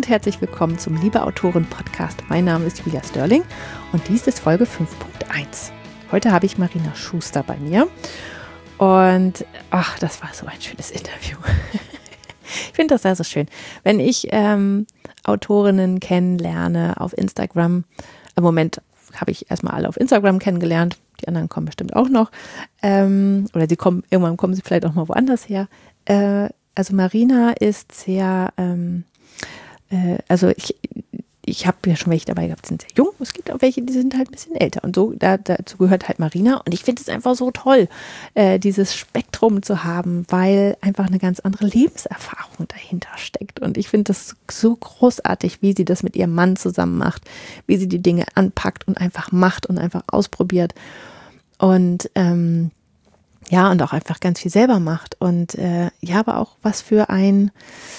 und herzlich willkommen zum Liebe Autoren Podcast. Mein Name ist Julia Störling und dies ist Folge 5.1. Heute habe ich Marina Schuster bei mir und das war so ein schönes Interview. Ich finde das sehr so schön. Wenn ich Autorinnen kennenlerne auf Instagram, im Moment habe ich erstmal alle auf Instagram kennengelernt, die anderen kommen bestimmt auch noch, oder irgendwann kommen sie vielleicht auch mal woanders her. Also Marina ist sehr, ich habe ja schon welche dabei gehabt, die sind sehr jung, es gibt auch welche, die sind halt ein bisschen älter und so, dazu gehört halt Marina und ich finde es einfach so toll, dieses Spektrum zu haben, weil einfach eine ganz andere Lebenserfahrung dahinter steckt und ich finde das so großartig, wie sie das mit ihrem Mann zusammen macht, wie sie die Dinge anpackt und einfach macht und einfach ausprobiert und und auch einfach ganz viel selber macht und aber auch was für eine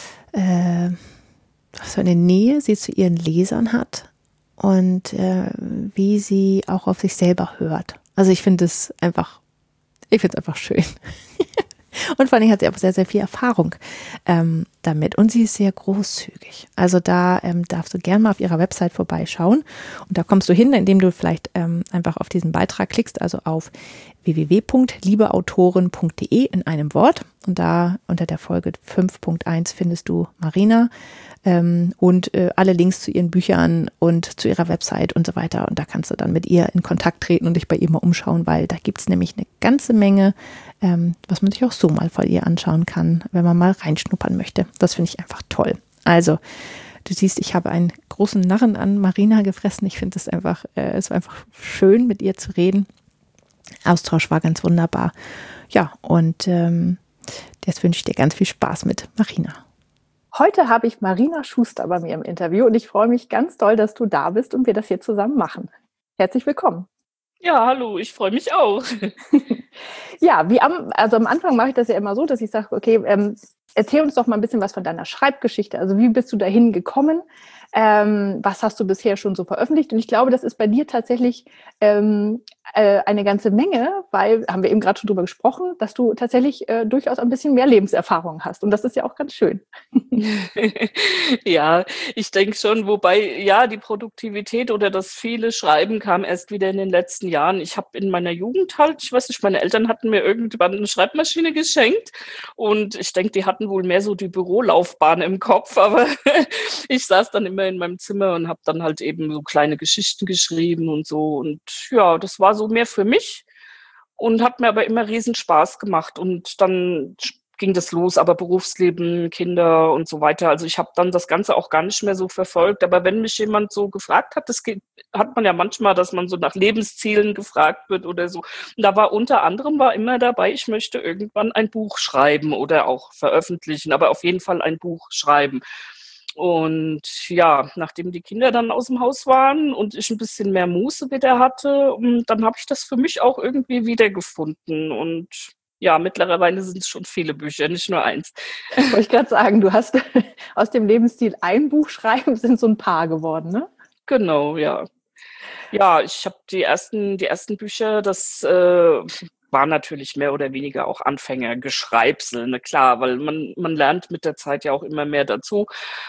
Nähe sie zu ihren Lesern hat und wie sie auch auf sich selber hört. Also ich finde es einfach schön. Und vor allem hat sie auch sehr, sehr viel Erfahrung damit. Und sie ist sehr großzügig. Also da darfst du gerne mal auf ihrer Website vorbeischauen. Und da kommst du hin, indem du vielleicht einfach auf diesen Beitrag klickst, also auf www.liebeautoren.de in einem Wort. Und da unter der Folge 5.1 findest du Marina und alle Links zu ihren Büchern und zu ihrer Website und so weiter. Und da kannst du dann mit ihr in Kontakt treten und dich bei ihr mal umschauen, weil da gibt es nämlich eine ganze Menge, was man sich auch so mal von ihr anschauen kann, wenn man mal reinschnuppern möchte. Das finde ich einfach toll. Also, du siehst, ich habe einen großen Narren an Marina gefressen. Ich finde es war einfach schön, mit ihr zu reden. Austausch war ganz wunderbar. Ja, und jetzt wünsche ich dir ganz viel Spaß mit Marina. Heute habe ich Marina Schuster bei mir im Interview und ich freue mich ganz doll, dass du da bist und wir das hier zusammen machen. Herzlich willkommen. Ja, hallo, ich freue mich auch. Ja, am Anfang mache ich das ja immer so, dass ich sage, okay, erzähl uns doch mal ein bisschen was von deiner Schreibgeschichte. Also wie bist du dahin gekommen? Was hast du bisher schon so veröffentlicht? Und ich glaube, das ist bei dir tatsächlich eine ganze Menge, weil, haben wir eben gerade schon drüber gesprochen, dass du tatsächlich durchaus ein bisschen mehr Lebenserfahrung hast. Und das ist ja auch ganz schön. Ja, ich denke schon, wobei, ja, die Produktivität oder das viele Schreiben kam erst wieder in den letzten Jahren. Ich habe in meiner Jugend halt, ich weiß nicht, meine Eltern hatten mir irgendwann eine Schreibmaschine geschenkt und ich denke, die hatten wohl mehr so die Bürolaufbahn im Kopf, aber ich saß dann immer in meinem Zimmer und habe dann halt eben so kleine Geschichten geschrieben und so und ja, das war so mehr für mich und hat mir aber immer riesen Spaß gemacht und dann ging das los, aber Berufsleben, Kinder und so weiter. Also ich habe dann das Ganze auch gar nicht mehr so verfolgt. Aber wenn mich jemand so gefragt hat, hat man ja manchmal, dass man so nach Lebenszielen gefragt wird oder so. Und da war unter anderem immer dabei, ich möchte irgendwann ein Buch schreiben oder auch veröffentlichen, aber auf jeden Fall ein Buch schreiben. Und ja, nachdem die Kinder dann aus dem Haus waren und ich ein bisschen mehr Muße wieder hatte, dann habe ich das für mich auch irgendwie wiedergefunden. Und ja, mittlerweile sind es schon viele Bücher, nicht nur eins. Wollte ich gerade sagen, du hast aus dem Lebensstil ein Buch schreiben, sind so ein paar geworden, ne? Genau, ja. Ja, ich habe die ersten Bücher, das war natürlich mehr oder weniger auch Anfängergeschreibsel, ne, klar, weil man lernt mit der Zeit ja auch immer mehr dazu.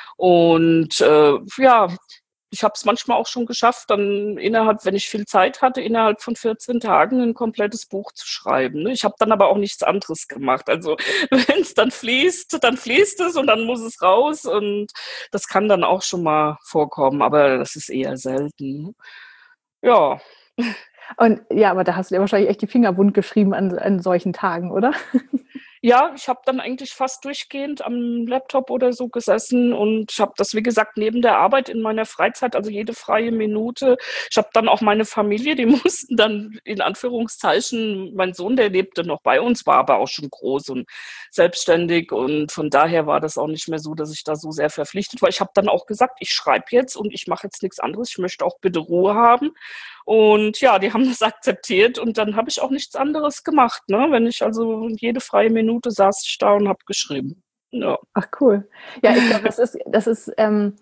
Und ja, ich habe es manchmal auch schon geschafft, dann wenn ich viel Zeit hatte, innerhalb von 14 Tagen ein komplettes Buch zu schreiben. Ne? Ich habe dann aber auch nichts anderes gemacht. Also wenn es dann fließt es und dann muss es raus. Und das kann dann auch schon mal vorkommen, aber das ist eher selten. Ja. Und ja, aber da hast du dir wahrscheinlich echt die Finger wund geschrieben an solchen Tagen, oder? Ja, ich habe dann eigentlich fast durchgehend am Laptop oder so gesessen und habe das, wie gesagt, neben der Arbeit in meiner Freizeit, also jede freie Minute. Ich habe dann auch meine Familie, die mussten dann in Anführungszeichen, mein Sohn, der lebte noch bei uns, war aber auch schon groß und selbstständig und von daher war das auch nicht mehr so, dass ich da so sehr verpflichtet war. Ich habe dann auch gesagt, ich schreibe jetzt und ich mache jetzt nichts anderes. Ich möchte auch bitte Ruhe haben. Und ja, die haben das akzeptiert und dann habe ich auch nichts anderes gemacht. Ne? Wenn ich also jede freie Minute saß ich da und habe geschrieben. Ja. Ach cool. Ja, ich glaube, das ist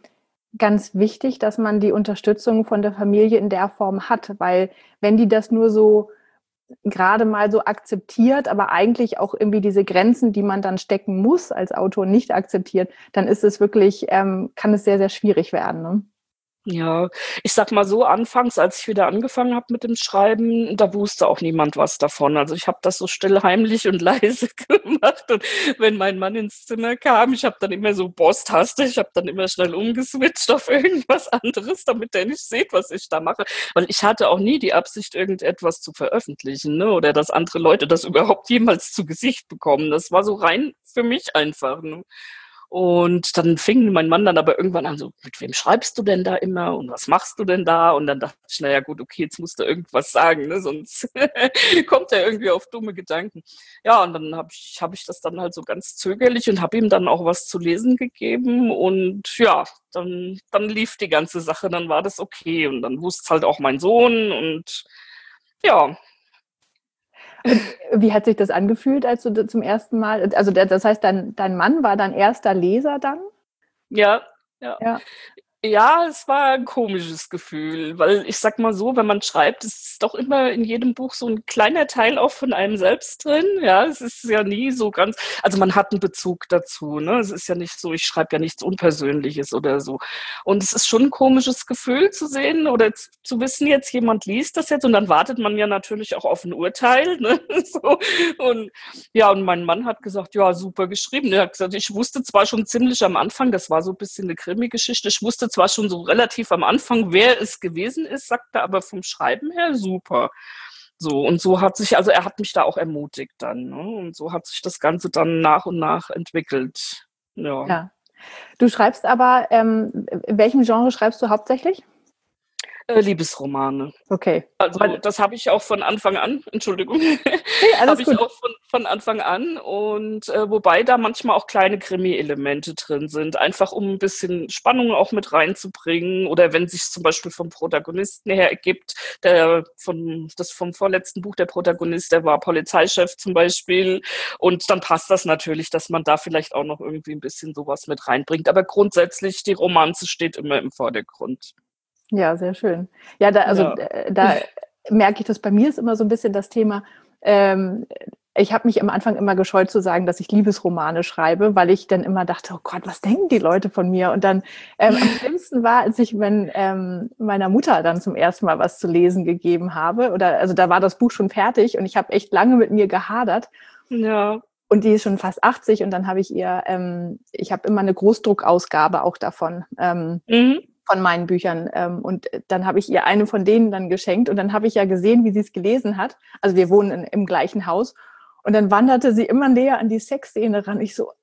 ganz wichtig, dass man die Unterstützung von der Familie in der Form hat, weil wenn die das nur so gerade mal so akzeptiert, aber eigentlich auch irgendwie diese Grenzen, die man dann stecken muss, als Autor nicht akzeptiert, dann ist es wirklich, kann es sehr, sehr schwierig werden. Ne? Ja, ich sag mal so, anfangs, als ich wieder angefangen habe mit dem Schreiben, da wusste auch niemand was davon. Also ich habe das so still, heimlich und leise gemacht. Und wenn mein Mann ins Zimmer kam, ich habe dann immer so Boss-Taste, ich habe dann immer schnell umgeswitcht auf irgendwas anderes, damit der nicht sieht, was ich da mache. Weil ich hatte auch nie die Absicht, irgendetwas zu veröffentlichen, ne? Oder dass andere Leute das überhaupt jemals zu Gesicht bekommen. Das war so rein für mich einfach. Ne? Und dann fing mein Mann dann aber irgendwann an, so, mit wem schreibst du denn da immer und was machst du denn da? Und dann dachte ich, naja gut, okay, jetzt musst du irgendwas sagen, ne? Sonst kommt er irgendwie auf dumme Gedanken. Ja, und dann hab ich das dann halt so ganz zögerlich und habe ihm dann auch was zu lesen gegeben. Und ja, dann lief die ganze Sache, dann war das okay. Und dann wusste es halt auch mein Sohn und ja. Und wie hat sich das angefühlt, als du zum ersten Mal, also das heißt, dein Mann war dein erster Leser dann? Ja, ja. Ja. Ja, es war ein komisches Gefühl, weil ich sag mal so, wenn man schreibt, ist doch immer in jedem Buch so ein kleiner Teil auch von einem selbst drin. Ja, es ist ja nie so ganz, also man hat einen Bezug dazu, ne? Es ist ja nicht so, ich schreibe ja nichts Unpersönliches oder so. Und es ist schon ein komisches Gefühl zu sehen oder zu wissen, jetzt jemand liest das jetzt und dann wartet man ja natürlich auch auf ein Urteil, ne? So. Und ja, und mein Mann hat gesagt, ja, super geschrieben. Er hat gesagt, ich wusste zwar schon ziemlich am Anfang, das war so ein bisschen eine Krimi-Geschichte, ich wusste zwar schon so relativ am Anfang, wer es gewesen ist, sagte aber vom Schreiben her super. So, und so hat sich, also er hat mich da auch ermutigt dann, ne? Und so hat sich das Ganze dann nach und nach entwickelt. Ja. Ja. Du schreibst aber, in welchem Genre schreibst du hauptsächlich? Liebesromane. Okay. Also das habe ich auch von Anfang an, Entschuldigung, Hey, alles habe ich gut. auch von Anfang an und wobei da manchmal auch kleine Krimi-Elemente drin sind, einfach um ein bisschen Spannung auch mit reinzubringen oder wenn sich zum Beispiel vom Protagonisten her ergibt, vom vorletzten Buch, der Protagonist, der war Polizeichef zum Beispiel und dann passt das natürlich, dass man da vielleicht auch noch irgendwie ein bisschen sowas mit reinbringt, aber grundsätzlich die Romanze steht immer im Vordergrund. Ja, sehr schön. Ja, Ja. Da merke ich, dass bei mir ist immer so ein bisschen das Thema, ich habe mich am Anfang immer gescheut zu sagen, dass ich Liebesromane schreibe, weil ich dann immer dachte, oh Gott, was denken die Leute von mir? Und dann am schlimmsten war, als ich meiner Mutter dann zum ersten Mal was zu lesen gegeben habe, also da war das Buch schon fertig und ich habe echt lange mit mir gehadert. Ja. Und die ist schon fast 80 und dann habe ich ich habe immer eine Großdruckausgabe auch davon. Von meinen Büchern. Und dann habe ich ihr eine von denen dann geschenkt und dann habe ich ja gesehen, wie sie es gelesen hat. Also wir wohnen im gleichen Haus. Und dann wanderte sie immer näher an die Sexszene ran. Ich so,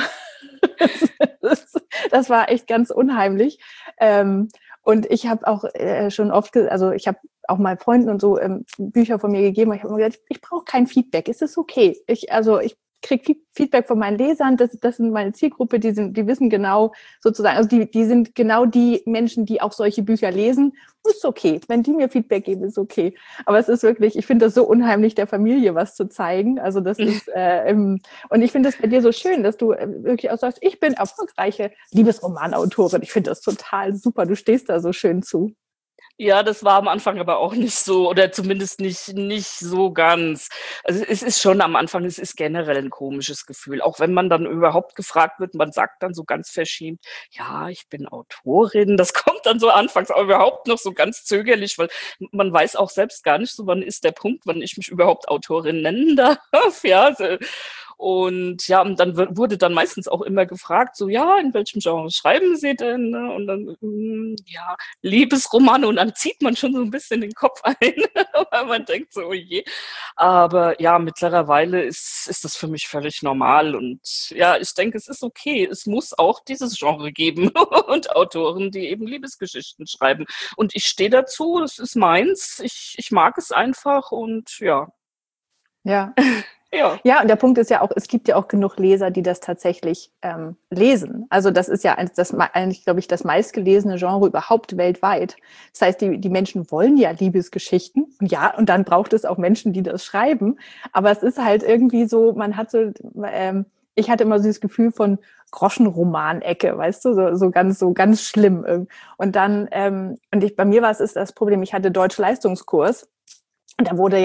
das war echt ganz unheimlich. Und ich habe auch schon oft, also ich habe auch mal Freunden und so Bücher von mir gegeben. Ich habe immer gesagt, ich brauche kein Feedback. Es ist okay. Ich kriege Feedback von meinen Lesern, das sind meine Zielgruppe, die wissen genau sozusagen, also die sind genau die Menschen, die auch solche Bücher lesen. Ist okay, wenn die mir Feedback geben, ist okay. Aber es ist wirklich, ich finde das so unheimlich, der Familie was zu zeigen. Also das ist, und ich finde das bei dir so schön, dass du wirklich auch sagst, ich bin erfolgreiche Liebesromanautorin. Ich finde das total super, du stehst da so schön zu. Ja, das war am Anfang aber auch nicht so oder zumindest nicht so ganz. Also es ist schon am Anfang, es ist generell ein komisches Gefühl, auch wenn man dann überhaupt gefragt wird, man sagt dann so ganz verschämt, ja, ich bin Autorin. Das kommt dann so anfangs auch überhaupt noch so ganz zögerlich, weil man weiß auch selbst gar nicht so, wann ist der Punkt, wann ich mich überhaupt Autorin nennen darf. Ja, und ja, und dann wurde dann meistens auch immer gefragt, so, ja, in welchem Genre schreiben Sie denn? Ne? Und dann, ja, Liebesromane und dann zieht man schon so ein bisschen den Kopf ein, weil man denkt so, oh je. Aber ja, mittlerweile ist das für mich völlig normal und ja, ich denke, es ist okay. Es muss auch dieses Genre geben und Autoren, die eben Liebesgeschichten schreiben. Und ich stehe dazu, es ist meins. Ich mag es einfach und ja. Ja. Ja. Ja, und der Punkt ist ja auch, es gibt ja auch genug Leser, die das tatsächlich lesen. Also das ist ja eigentlich, glaube ich, das meistgelesene Genre überhaupt weltweit. Das heißt, die Menschen wollen ja Liebesgeschichten. Und ja, und dann braucht es auch Menschen, die das schreiben. Aber es ist halt irgendwie so, man hat so, ich hatte immer so das Gefühl von Groschenroman-Ecke, weißt du, so ganz schlimm. Und dann, bei mir war es ist das Problem, ich hatte Deutsch-Leistungskurs. Und da wurde ja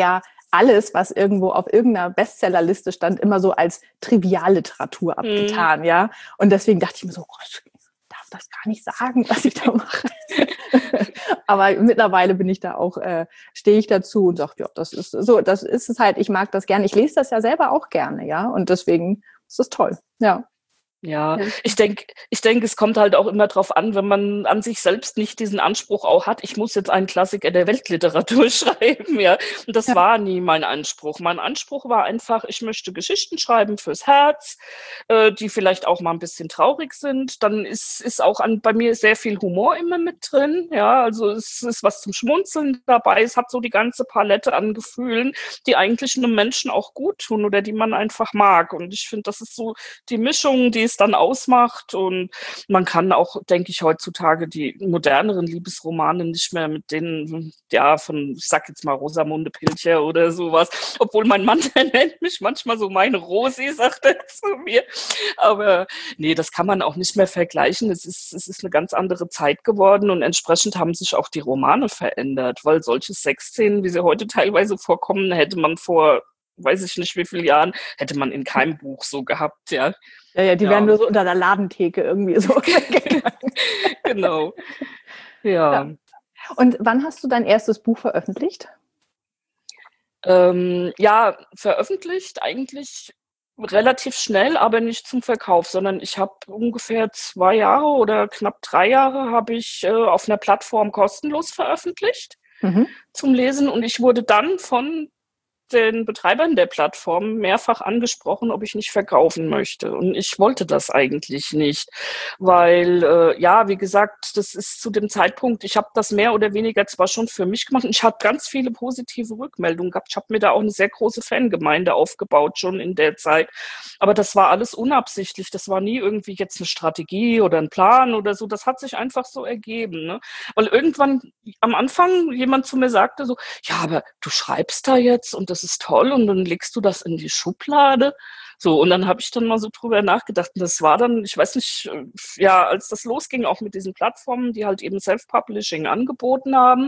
alles, was irgendwo auf irgendeiner Bestsellerliste stand, immer so als Trivialliteratur abgetan, ja. Und deswegen dachte ich mir so, oh, ich darf das gar nicht sagen, was ich da mache. Aber mittlerweile bin ich da auch, stehe ich dazu und sage, ja, das ist so, das ist es halt, ich mag das gerne. Ich lese das ja selber auch gerne, ja. Und deswegen ist es toll, ja. Ja, ich denke, es kommt halt auch immer drauf an, wenn man an sich selbst nicht diesen Anspruch auch hat, ich muss jetzt einen Klassiker der Weltliteratur schreiben, ja. Und das war nie mein Anspruch. Mein Anspruch war einfach, ich möchte Geschichten schreiben fürs Herz, die vielleicht auch mal ein bisschen traurig sind. Dann ist auch bei mir sehr viel Humor immer mit drin, ja. Also es ist was zum Schmunzeln dabei. Es hat so die ganze Palette an Gefühlen, die eigentlich einem Menschen auch gut tun oder die man einfach mag. Und ich finde, das ist so die Mischung, die es dann ausmacht. Und man kann auch, denke ich, heutzutage die moderneren Liebesromane nicht mehr mit denen, ja, ich sag jetzt mal Rosamunde Pilcher oder sowas. Obwohl mein Mann, der nennt mich manchmal so meine Rosi, sagt er zu mir. Aber nee, das kann man auch nicht mehr vergleichen. Es ist eine ganz andere Zeit geworden und entsprechend haben sich auch die Romane verändert, weil solche Sexszenen, wie sie heute teilweise vorkommen, hätte man vor, weiß ich nicht wie vielen Jahren, hätte man in keinem Buch so gehabt, ja. Ja, die wären nur so unter der Ladentheke irgendwie so weggegangen. Genau. Ja. Und wann hast du dein erstes Buch veröffentlicht? Veröffentlicht eigentlich relativ schnell, aber nicht zum Verkauf, sondern ich habe ungefähr 2 Jahre oder knapp 3 Jahre habe ich auf einer Plattform kostenlos veröffentlicht zum Lesen und ich wurde dann von den Betreibern der Plattform mehrfach angesprochen, ob ich nicht verkaufen möchte. Und ich wollte das eigentlich nicht, weil, wie gesagt, das ist zu dem Zeitpunkt, ich habe das mehr oder weniger zwar schon für mich gemacht und ich habe ganz viele positive Rückmeldungen gehabt. Ich habe mir da auch eine sehr große Fangemeinde aufgebaut schon in der Zeit. Aber das war alles unabsichtlich. Das war nie irgendwie jetzt eine Strategie oder ein Plan oder so. Das hat sich einfach so ergeben, ne? Weil irgendwann am Anfang jemand zu mir sagte so, ja, aber du schreibst da jetzt und das ist toll und dann legst du das in die Schublade. So, und dann habe ich dann mal so drüber nachgedacht. Und das war dann, ich weiß nicht, als das losging, auch mit diesen Plattformen, die halt eben Self-Publishing angeboten haben.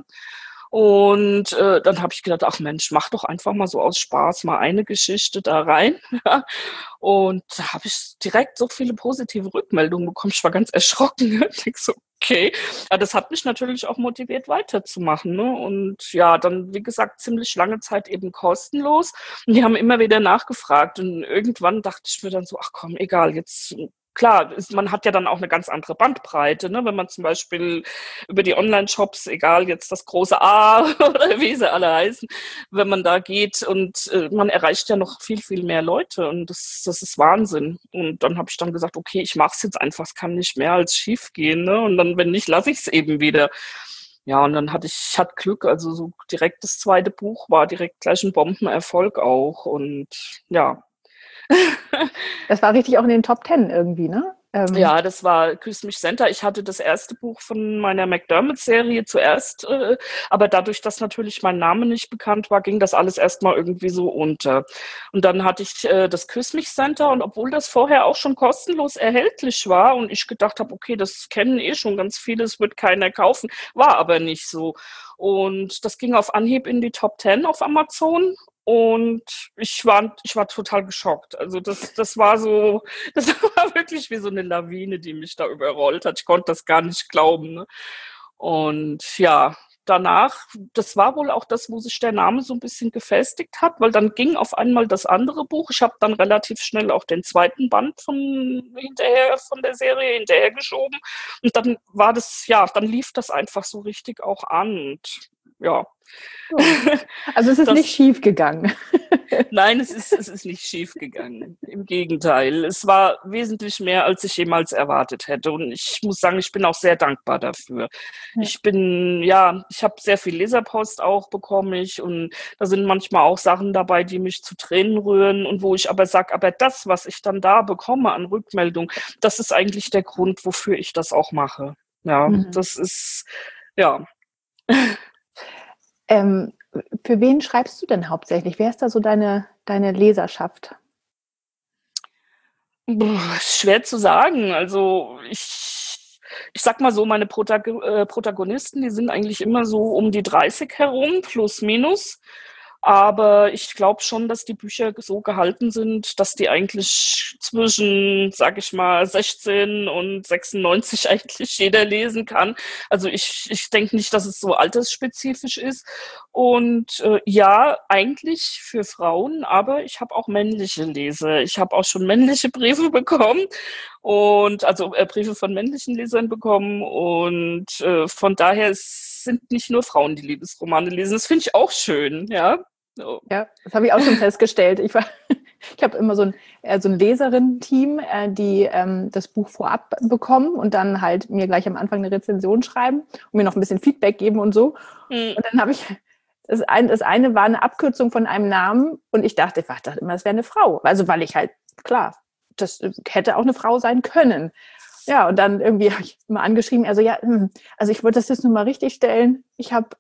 Und dann habe ich gedacht, ach Mensch, mach doch einfach mal so aus Spaß mal eine Geschichte da rein. Und da habe ich direkt so viele positive Rückmeldungen bekommen. Ich war ganz erschrocken. Ich denk so, okay. Ja, das hat mich natürlich auch motiviert, weiterzumachen. Ne? Und ja, dann, wie gesagt, ziemlich lange Zeit eben kostenlos. Und die haben immer wieder nachgefragt. Und irgendwann dachte ich mir dann so, ach komm, egal, jetzt. Klar, man hat ja dann auch eine ganz andere Bandbreite, ne? Wenn man zum Beispiel über die Online-Shops, egal jetzt das große A oder wie sie alle heißen, wenn man da geht und man erreicht ja noch viel, viel mehr Leute und das ist Wahnsinn. Und dann habe ich dann gesagt, okay, ich mache es jetzt einfach, es kann nicht mehr als schief gehen, ne? Und dann, wenn nicht, lasse ich es eben wieder. Ja, und dann hatte Glück, also so direkt das zweite Buch war direkt gleich ein Bombenerfolg auch und ja. Das war richtig auch in den Top 10 irgendwie, ne? Ja, das war Küss mich Center. Ich hatte das erste Buch von meiner McDermott-Serie zuerst, aber dadurch, dass natürlich mein Name nicht bekannt war, ging das alles erstmal irgendwie so unter. Und dann hatte ich das Küss mich Center und obwohl das vorher auch schon kostenlos erhältlich war und ich gedacht habe, okay, das kennen schon ganz viele, es wird keiner kaufen, war aber nicht so. Und das ging auf Anhieb in die Top 10 auf Amazon. Und ich war total geschockt. Also das war so, das war wirklich wie so eine Lawine, die mich da überrollt hat. Ich konnte das gar nicht glauben. Ne? Und ja, danach, das war wohl auch das, wo sich der Name so ein bisschen gefestigt hat, weil dann ging auf einmal das andere Buch. Ich habe dann relativ schnell auch den zweiten Band von der Serie hinterher geschoben. Und dann dann lief das einfach so richtig auch an. Und ja. Also es ist nicht schief gegangen. Nein, es ist nicht schief gegangen. Im Gegenteil. Es war wesentlich mehr, als ich jemals erwartet hätte. Und ich muss sagen, ich bin auch sehr dankbar dafür. Ja. Ich habe sehr viel Leserpost auch bekommen. Und da sind manchmal auch Sachen dabei, die mich zu Tränen rühren und wo ich aber sage, aber das, was ich dann da bekomme an Rückmeldung, das ist eigentlich der Grund, wofür ich das auch mache. Ja, das ist, ja. Für wen schreibst du denn hauptsächlich? Wer ist da so deine Leserschaft? Schwer zu sagen. Also ich sag mal so, meine Protagonisten, die sind eigentlich immer so um die 30 herum, plus minus. Aber ich glaube schon, dass die Bücher so gehalten sind, dass die eigentlich zwischen, sag ich mal, 16 und 96 eigentlich jeder lesen kann. Also ich denke nicht, dass es so altersspezifisch ist. Und ja, eigentlich für Frauen, aber ich habe auch männliche Leser. Ich habe auch schon männliche Briefe bekommen und also Briefe von männlichen Lesern bekommen. Und von daher sind nicht nur Frauen, die Liebesromane lesen. Das finde ich auch schön, ja. So. Ja, das habe ich auch schon festgestellt. Ich habe immer so ein Leserinnen-Team, die das Buch vorab bekommen und dann halt mir gleich am Anfang eine Rezension schreiben und mir noch ein bisschen Feedback geben und so. Und dann habe ich, das eine war eine Abkürzung von einem Namen und ich dachte immer, das wäre eine Frau. Also weil ich halt, klar, das hätte auch eine Frau sein können. Ja, und dann irgendwie habe ich immer angeschrieben, also ich wollte das jetzt nur mal richtig stellen. Ich habe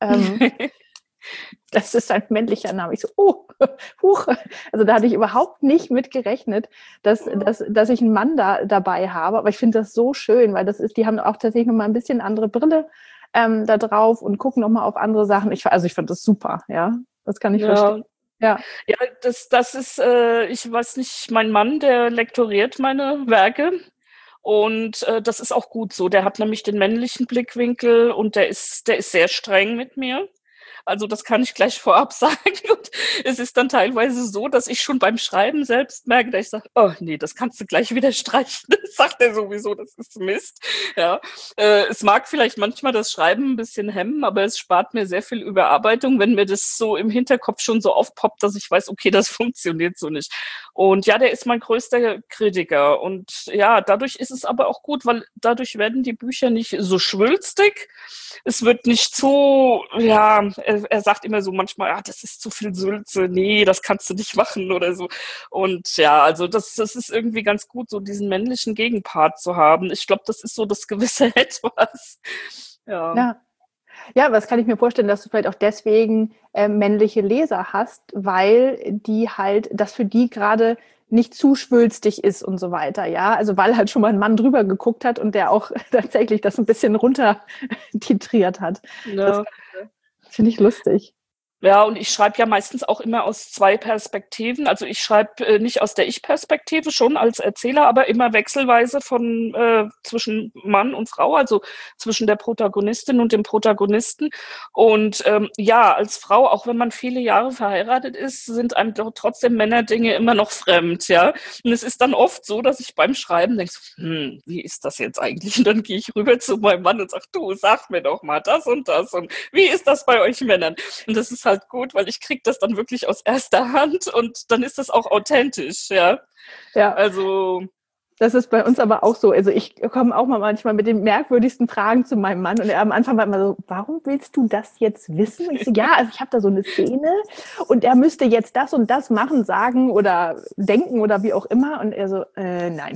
das ist ein männlicher Name. Ich so, huch. Also da hatte ich überhaupt nicht mit gerechnet, dass ich einen Mann dabei habe. Aber ich finde das so schön, weil die haben auch tatsächlich noch mal ein bisschen andere Brille da drauf und gucken noch mal auf andere Sachen. Ich fand das super, ja. Das kann ich verstehen. Ja, das ist, ich weiß nicht, mein Mann, der lektoriert meine Werke. Und das ist auch gut so. Der hat nämlich den männlichen Blickwinkel und der ist sehr streng mit mir. Also das kann ich gleich vorab sagen. Und es ist dann teilweise so, dass ich schon beim Schreiben selbst merke, dass ich sage, oh nee, das kannst du gleich wieder streichen. Das sagt er sowieso, das ist Mist. Ja. Es mag vielleicht manchmal das Schreiben ein bisschen hemmen, aber es spart mir sehr viel Überarbeitung, wenn mir das so im Hinterkopf schon so aufpoppt, dass ich weiß, okay, das funktioniert so nicht. Und ja, der ist mein größter Kritiker. Und ja, dadurch ist es aber auch gut, weil dadurch werden die Bücher nicht so schwülstig. Es wird nicht so, ja, er sagt immer so manchmal, das ist zu viel Sülze, nee, das kannst du nicht machen oder so. Und ja, also das ist irgendwie ganz gut, so diesen männlichen Gegenpart zu haben. Ich glaube, das ist so das gewisse Etwas. Ja. Ja, aber das kann ich mir vorstellen, dass du vielleicht auch deswegen männliche Leser hast, weil die halt, das für die gerade nicht zu schwülstig ist und so weiter, ja. Also weil halt schon mal ein Mann drüber geguckt hat und der auch tatsächlich das ein bisschen runter titriert hat. Ja. Das finde ich lustig. Ja, und ich schreibe ja meistens auch immer aus zwei Perspektiven. Also ich schreibe nicht aus der Ich-Perspektive, schon als Erzähler, aber immer wechselweise von zwischen Mann und Frau, also zwischen der Protagonistin und dem Protagonisten. Und ja, als Frau, auch wenn man viele Jahre verheiratet ist, sind einem doch trotzdem Männerdinge immer noch fremd, ja. Und es ist dann oft so, dass ich beim Schreiben denke, wie ist das jetzt eigentlich? Und dann gehe ich rüber zu meinem Mann und sage, du, sag mir doch mal das und das. Und wie ist das bei euch Männern? Und das ist halt gut, weil ich kriege das dann wirklich aus erster Hand und dann ist das auch authentisch, ja. Ja. Also das ist bei uns aber auch so. Also ich komme auch mal manchmal mit den merkwürdigsten Fragen zu meinem Mann und er am Anfang war immer so, warum willst du das jetzt wissen? Und ich so, ja, also ich habe da so eine Szene und er müsste jetzt das und das machen, sagen oder denken oder wie auch immer. Und er so, nein,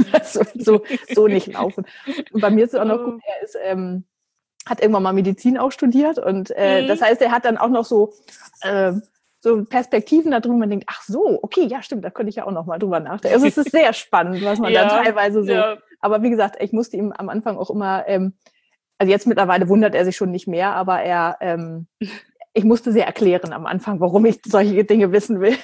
so nicht laufen. Und bei mir ist es auch noch gut, er ist hat irgendwann mal Medizin auch studiert und das heißt, er hat dann auch noch so Perspektiven da drüben, man denkt, ach so, okay, ja stimmt, da könnte ich ja auch noch mal drüber nachdenken. Also es ist sehr spannend, was man dann teilweise so, aber wie gesagt, ich musste ihm am Anfang auch immer, also jetzt mittlerweile wundert er sich schon nicht mehr, aber ich musste sehr erklären am Anfang, warum ich solche Dinge wissen will.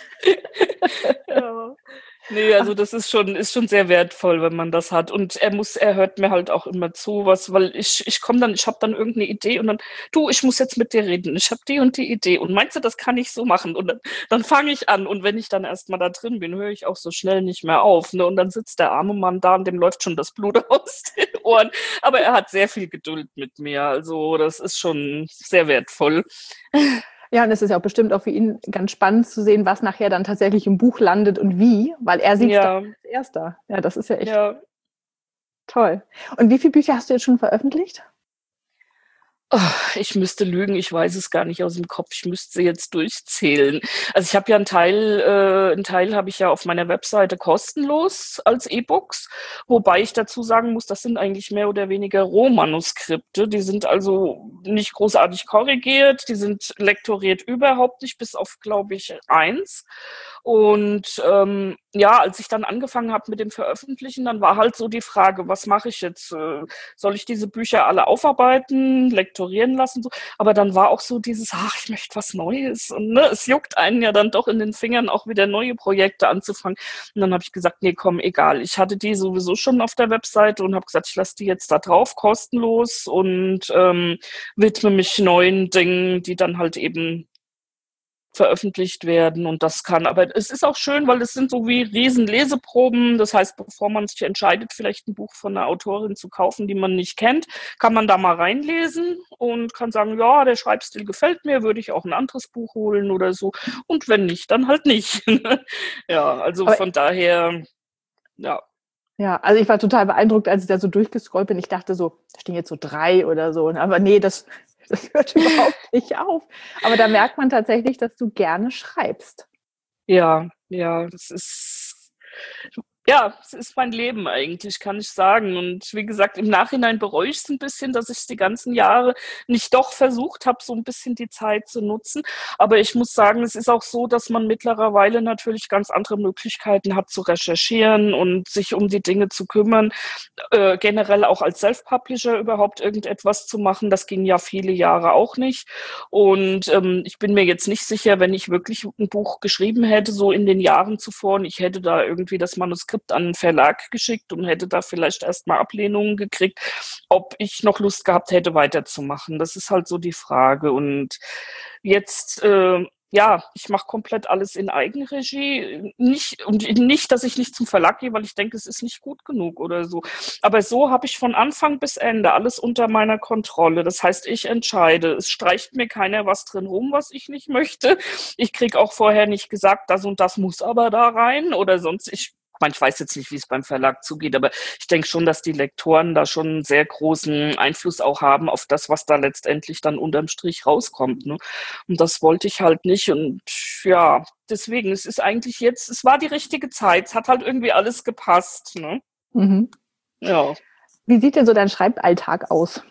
Ja. Nee, also das ist schon sehr wertvoll, wenn man das hat. Und er hört mir halt auch immer zu, weil ich habe dann irgendeine Idee und dann, du, ich muss jetzt mit dir reden. Ich habe die und die Idee. Und meinst du, das kann ich so machen? Und dann fange ich an. Und wenn ich dann erstmal da drin bin, höre ich auch so schnell nicht mehr auf. Ne? Und dann sitzt der arme Mann da und dem läuft schon das Blut aus den Ohren. Aber er hat sehr viel Geduld mit mir. Also das ist schon sehr wertvoll. Ja, und es ist ja auch bestimmt auch für ihn ganz spannend zu sehen, was nachher dann tatsächlich im Buch landet und wie, weil er sieht es dann als Erster. Ja, das ist ja echt toll. Und wie viele Bücher hast du jetzt schon veröffentlicht? Oh, ich müsste lügen, ich weiß es gar nicht aus dem Kopf, ich müsste sie jetzt durchzählen. Also ich habe ja einen Teil habe ich ja auf meiner Webseite kostenlos als E-Books, wobei ich dazu sagen muss, das sind eigentlich mehr oder weniger Rohmanuskripte, die sind also nicht großartig korrigiert, die sind lektoriert überhaupt nicht, bis auf, glaube ich, 1. Und ja, als ich dann angefangen habe mit dem Veröffentlichen, dann war halt so die Frage, was mache ich jetzt? Soll ich diese Bücher alle aufarbeiten, lektorieren lassen? So? Aber dann war auch so dieses, ach, ich möchte was Neues. Und ne, es juckt einen ja dann doch in den Fingern, auch wieder neue Projekte anzufangen. Und dann habe ich gesagt, nee, komm, egal. Ich hatte die sowieso schon auf der Webseite und habe gesagt, ich lasse die jetzt da drauf, kostenlos und widme mich neuen Dingen, die dann halt eben veröffentlicht werden und das kann. Aber es ist auch schön, weil es sind so wie riesen Leseproben. Das heißt, bevor man sich entscheidet, vielleicht ein Buch von einer Autorin zu kaufen, die man nicht kennt, kann man da mal reinlesen und kann sagen, ja, der Schreibstil gefällt mir, würde ich auch ein anderes Buch holen oder so. Und wenn nicht, dann halt nicht. Ja, also Aber von daher, ja. ja, also ich war total beeindruckt, als ich da so durchgescrollt bin. Ich dachte so, da stehen jetzt so 3 oder so. Aber nee, das hört überhaupt nicht auf. Aber da merkt man tatsächlich, dass du gerne schreibst. Ja, ja, es ist mein Leben eigentlich, kann ich sagen. Und wie gesagt, im Nachhinein bereue ich es ein bisschen, dass ich es die ganzen Jahre nicht doch versucht habe, so ein bisschen die Zeit zu nutzen. Aber ich muss sagen, es ist auch so, dass man mittlerweile natürlich ganz andere Möglichkeiten hat zu recherchieren und sich um die Dinge zu kümmern. Generell auch als Self-Publisher überhaupt irgendetwas zu machen. Das ging ja viele Jahre auch nicht. Und ich bin mir jetzt nicht sicher, wenn ich wirklich ein Buch geschrieben hätte, so in den Jahren zuvor, und ich hätte da irgendwie das Manuskript an einen Verlag geschickt und hätte da vielleicht erstmal Ablehnungen gekriegt, ob ich noch Lust gehabt hätte, weiterzumachen. Das ist halt so die Frage. Und jetzt ja, ich mache komplett alles in Eigenregie. Nicht, dass ich nicht zum Verlag gehe, weil ich denke, es ist nicht gut genug oder so. Aber so habe ich von Anfang bis Ende alles unter meiner Kontrolle. Das heißt, ich entscheide. Es streicht mir keiner was drin rum, was ich nicht möchte. Ich kriege auch vorher nicht gesagt, das und das muss aber da rein oder sonst. Ich weiß jetzt nicht, wie es beim Verlag zugeht, aber ich denke schon, dass die Lektoren da schon einen sehr großen Einfluss auch haben auf das, was da letztendlich dann unterm Strich rauskommt. Ne? Und das wollte ich halt nicht. Und ja, deswegen, es ist eigentlich jetzt, es war die richtige Zeit. Es hat halt irgendwie alles gepasst. Ne? Mhm. Ja. Wie sieht denn so dein Schreiballtag aus?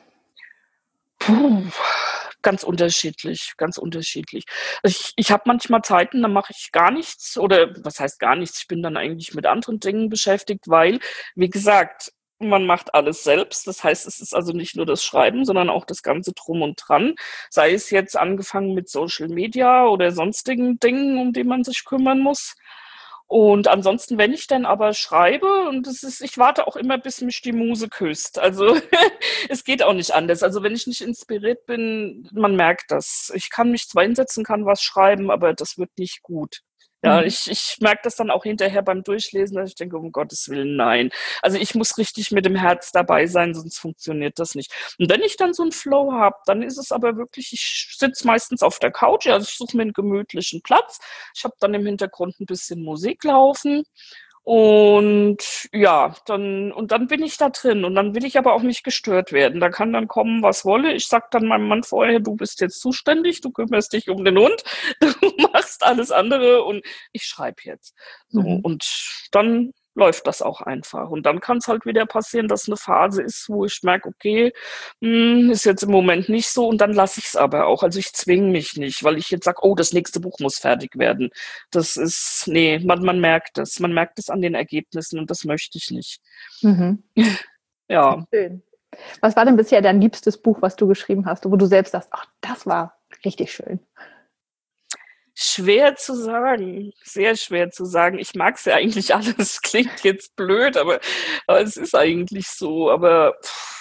Puh, ganz unterschiedlich, ganz unterschiedlich. Ich habe manchmal Zeiten, da mache ich gar nichts oder was heißt gar nichts? Ich bin dann eigentlich mit anderen Dingen beschäftigt, weil, wie gesagt, man macht alles selbst. Das heißt, es ist also nicht nur das Schreiben, sondern auch das ganze Drum und Dran. Sei es jetzt angefangen mit Social Media oder sonstigen Dingen, um die man sich kümmern muss. Und ansonsten, wenn ich dann aber schreibe, und ich warte auch immer, bis mich die Muse küsst. Also es geht auch nicht anders. Also wenn ich nicht inspiriert bin, man merkt das. Ich kann mich zwar hinsetzen, kann was schreiben, aber das wird nicht gut. Ja, ich merke das dann auch hinterher beim Durchlesen, dass ich denke, um Gottes Willen, nein. Also ich muss richtig mit dem Herz dabei sein, sonst funktioniert das nicht. Und wenn ich dann so einen Flow habe, dann ist es aber wirklich, ich sitze meistens auf der Couch, also ich suche mir einen gemütlichen Platz. Ich habe dann im Hintergrund ein bisschen Musik laufen. Und ja, dann bin ich da drin und dann will ich aber auch nicht gestört werden. Da kann dann kommen, was wolle. Ich sag dann meinem Mann vorher, du bist jetzt zuständig, du kümmerst dich um den Hund, du machst alles andere und ich schreibe jetzt. So, und dann läuft das auch einfach. Und dann kann es halt wieder passieren, dass eine Phase ist, wo ich merke, okay, ist jetzt im Moment nicht so und dann lasse ich es aber auch. Also ich zwinge mich nicht, weil ich jetzt sage, oh, das nächste Buch muss fertig werden. Das ist, nee, man merkt es. Man merkt es an den Ergebnissen und das möchte ich nicht. Mhm. Ja. Schön. Was war denn bisher dein liebstes Buch, was du geschrieben hast, wo du selbst sagst, ach, das war richtig schön? Schwer zu sagen, sehr schwer zu sagen. Ich mag es ja eigentlich alles. Klingt jetzt blöd, aber es ist eigentlich so. Aber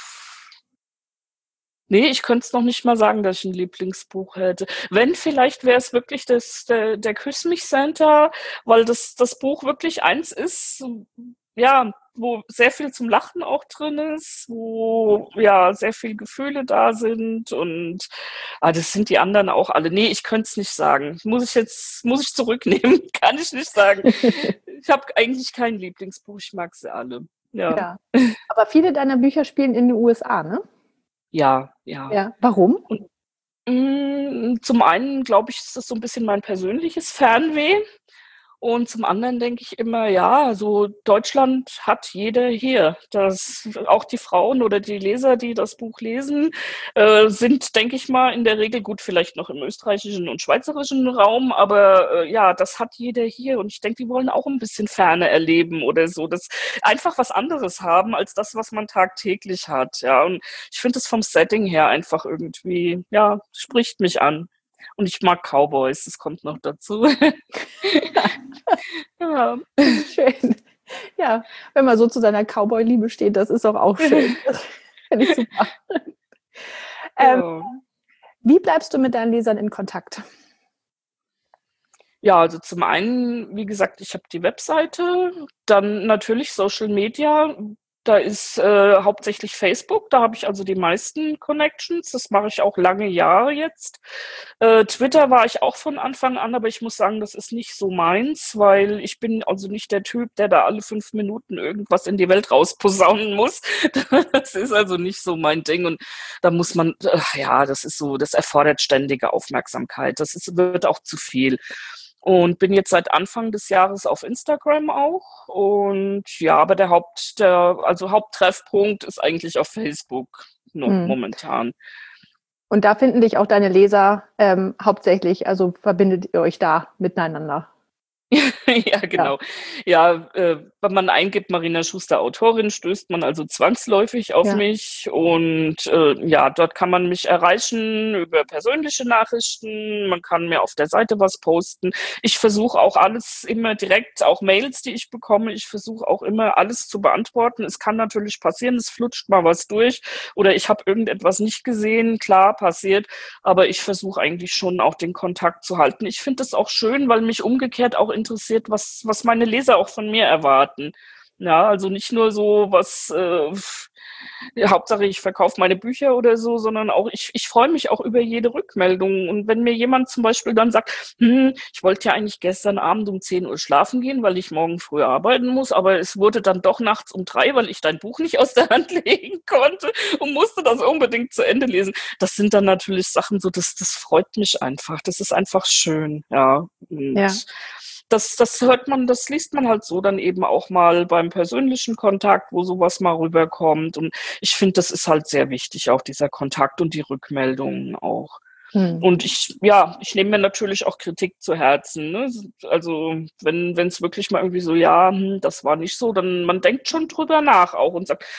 nee, ich könnte es noch nicht mal sagen, dass ich ein Lieblingsbuch hätte. Wenn, vielleicht wäre es wirklich der Küss mich Santa, weil das Buch wirklich eins ist, ja, wo sehr viel zum Lachen auch drin ist, wo ja sehr viel Gefühle da sind und das sind die anderen auch alle. Nee, ich könnte es nicht sagen. Muss ich zurücknehmen, kann ich nicht sagen. Ich habe eigentlich kein Lieblingsbuch, ich mag sie alle. Ja. Aber viele deiner Bücher spielen in den USA, ne? Ja. Ja. Warum? Und zum einen, glaube ich, ist das so ein bisschen mein persönliches Fernweh. Und zum anderen denke ich immer, ja, so Deutschland hat jeder hier. Das, auch die Frauen oder die Leser, die das Buch lesen, sind, denke ich mal, in der Regel gut, vielleicht noch im österreichischen und schweizerischen Raum, aber ja, das hat jeder hier. Und ich denke, die wollen auch ein bisschen Ferne erleben oder so. Das einfach was anderes haben als das, was man tagtäglich hat. Ja, und ich finde es vom Setting her einfach irgendwie, ja, spricht mich an. Und ich mag Cowboys, das kommt noch dazu. Ja. Schön. Ja, wenn man so zu seiner Cowboy-Liebe steht, das ist doch auch schön. Das finde ich super. Ja. Wie bleibst du mit deinen Lesern in Kontakt? Ja, also zum einen, wie gesagt, ich habe die Webseite, dann natürlich Social Media. Da ist hauptsächlich Facebook, da habe ich also die meisten Connections. Das mache ich auch lange Jahre jetzt. Twitter war ich auch von Anfang an, aber ich muss sagen, das ist nicht so meins, weil ich bin also nicht der Typ, der da alle 5 Minuten irgendwas in die Welt rausposaunen muss. Das ist also nicht so mein Ding. Und da muss man, ja, das ist so, das erfordert ständige Aufmerksamkeit. Wird auch zu viel. Und bin jetzt seit Anfang des Jahres auf Instagram auch. Und ja, aber also Haupttreffpunkt ist eigentlich auf Facebook momentan. Und da finden dich auch deine Leser hauptsächlich, also verbindet ihr euch da miteinander? Ja, genau. Ja, wenn man eingibt, Marina Schuster Autorin, stößt man also zwangsläufig auf mich. Und ja, dort kann man mich erreichen über persönliche Nachrichten. Man kann mir auf der Seite was posten. Ich versuche auch alles immer direkt, auch Mails, die ich bekomme, ich versuche auch immer alles zu beantworten. Es kann natürlich passieren, es flutscht mal was durch oder ich habe irgendetwas nicht gesehen. Klar, passiert. Aber ich versuche eigentlich schon auch den Kontakt zu halten. Ich finde das auch schön, weil mich umgekehrt auch interessiert, was meine Leser auch von mir erwarten. Ja, also nicht nur so was, Hauptsache ich verkaufe meine Bücher oder so, sondern auch ich freue mich auch über jede Rückmeldung. Und wenn mir jemand zum Beispiel dann sagt, ich wollte ja eigentlich gestern Abend um 10 Uhr schlafen gehen, weil ich morgen früh arbeiten muss, aber es wurde dann doch nachts um 3, weil ich dein Buch nicht aus der Hand legen konnte und musste das unbedingt zu Ende lesen. Das sind dann natürlich Sachen, so das freut mich einfach. Das ist einfach schön, ja. Und das hört man, das liest man halt so dann eben auch mal beim persönlichen Kontakt, wo sowas mal rüberkommt. Und ich finde, das ist halt sehr wichtig, auch dieser Kontakt und die Rückmeldungen auch. Und ich nehme mir natürlich auch Kritik zu Herzen. Ne? Also wenn es wirklich mal irgendwie so, das war nicht so, dann man denkt schon drüber nach auch und sagt,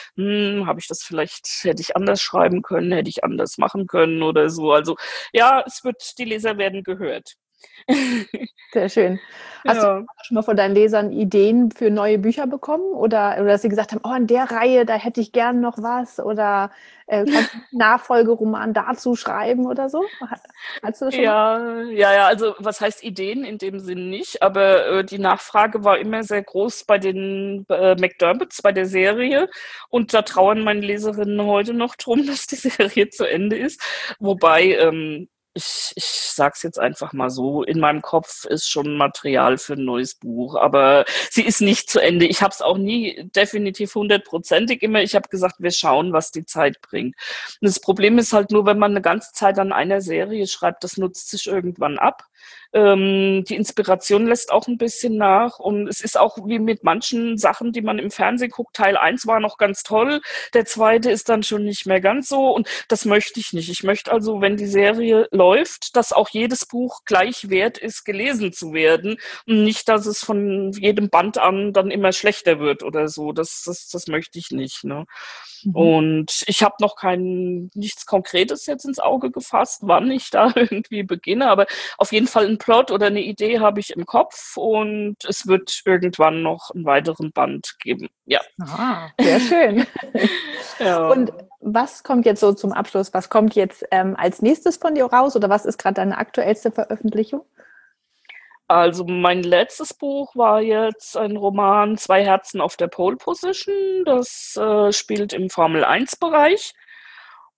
hätte ich anders schreiben können, hätte ich anders machen können oder so. Also ja, die Leser werden gehört. Sehr schön. Hast du schon mal von deinen Lesern Ideen für neue Bücher bekommen? Oder dass sie gesagt haben, in der Reihe, da hätte ich gern noch was? Oder kannst du einen Nachfolgeroman dazu schreiben oder so? Hast du das schon mal? Ja, also was heißt Ideen in dem Sinn nicht, aber die Nachfrage war immer sehr groß bei den McDermotts, bei der Serie. Und da trauern meine Leserinnen heute noch drum, dass die Serie zu Ende ist. Wobei, ich sag's jetzt einfach mal so, in meinem Kopf ist schon Material für ein neues Buch, aber sie ist nicht zu Ende. Ich habe es auch nie definitiv 100%ig immer. Ich habe gesagt, wir schauen, was die Zeit bringt. Und das Problem ist halt nur, wenn man eine ganze Zeit an einer Serie schreibt, das nutzt sich irgendwann ab. Die Inspiration lässt auch ein bisschen nach und es ist auch wie mit manchen Sachen, die man im Fernsehen guckt. Teil 1 war noch ganz toll, der zweite ist dann schon nicht mehr ganz so und das möchte ich nicht. Ich möchte also, wenn die Serie läuft, dass auch jedes Buch gleich wert ist, gelesen zu werden und nicht, dass es von jedem Band an dann immer schlechter wird oder so. Das möchte ich nicht. Ne? Und ich habe noch nichts Konkretes jetzt ins Auge gefasst, wann ich da irgendwie beginne, aber auf jeden Fall einen Plot oder eine Idee habe ich im Kopf und es wird irgendwann noch einen weiteren Band geben. Ja. Sehr schön. Und was kommt jetzt so zum Abschluss? Was kommt jetzt als nächstes von dir raus oder was ist gerade deine aktuellste Veröffentlichung? Also mein letztes Buch war jetzt ein Roman Zwei Herzen auf der Pole Position. Das spielt im Formel-1-Bereich.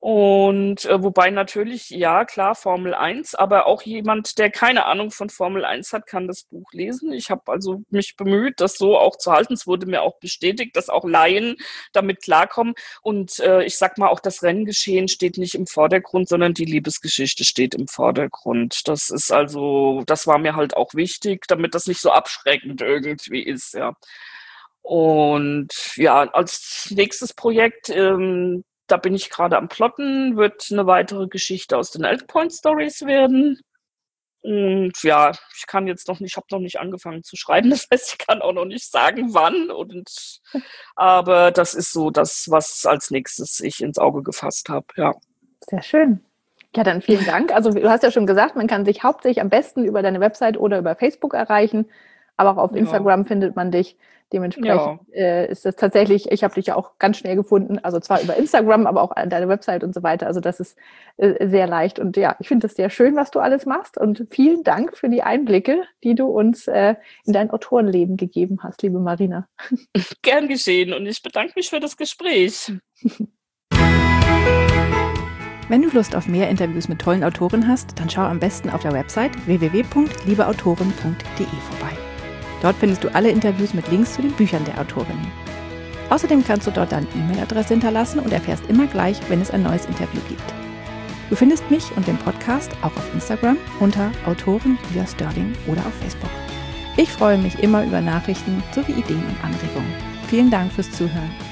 Und wobei natürlich, ja klar, Formel 1, aber auch jemand, der keine Ahnung von Formel 1 hat, kann das Buch lesen. Ich habe also mich bemüht, das so auch zu halten. Es wurde mir auch bestätigt, dass auch Laien damit klarkommen. Und ich sag mal, auch das Renngeschehen steht nicht im Vordergrund, sondern die Liebesgeschichte steht im Vordergrund. Das ist also, das war mir halt auch wichtig, damit das nicht so abschreckend irgendwie ist, ja. Und ja, als nächstes Projekt, da bin ich gerade am Plotten, wird eine weitere Geschichte aus den Elk Point Stories werden. Und ja, ich kann jetzt noch nicht, ich habe noch nicht angefangen zu schreiben, das heißt, ich kann auch noch nicht sagen, wann. Aber das ist so das, was als nächstes ich ins Auge gefasst habe, ja. Sehr schön. Ja, dann vielen Dank. Also du hast ja schon gesagt, man kann dich hauptsächlich am besten über deine Website oder über Facebook erreichen, aber auch auf Instagram findet man dich. Dementsprechend ist das tatsächlich, ich habe dich ja auch ganz schnell gefunden, also zwar über Instagram, aber auch an deine Website und so weiter. Also das ist sehr leicht. Und ja, ich finde es sehr schön, was du alles machst. Und vielen Dank für die Einblicke, die du uns in dein Autorenleben gegeben hast, liebe Marina. Gern geschehen und ich bedanke mich für das Gespräch. Wenn du Lust auf mehr Interviews mit tollen Autoren hast, dann schau am besten auf der Website www.liebeautoren.de vorbei. Dort findest du alle Interviews mit Links zu den Büchern der Autorinnen. Außerdem kannst du dort deine E-Mail-Adresse hinterlassen und erfährst immer gleich, wenn es ein neues Interview gibt. Du findest mich und den Podcast auch auf Instagram unter Autorin Julia Störling oder auf Facebook. Ich freue mich immer über Nachrichten sowie Ideen und Anregungen. Vielen Dank fürs Zuhören.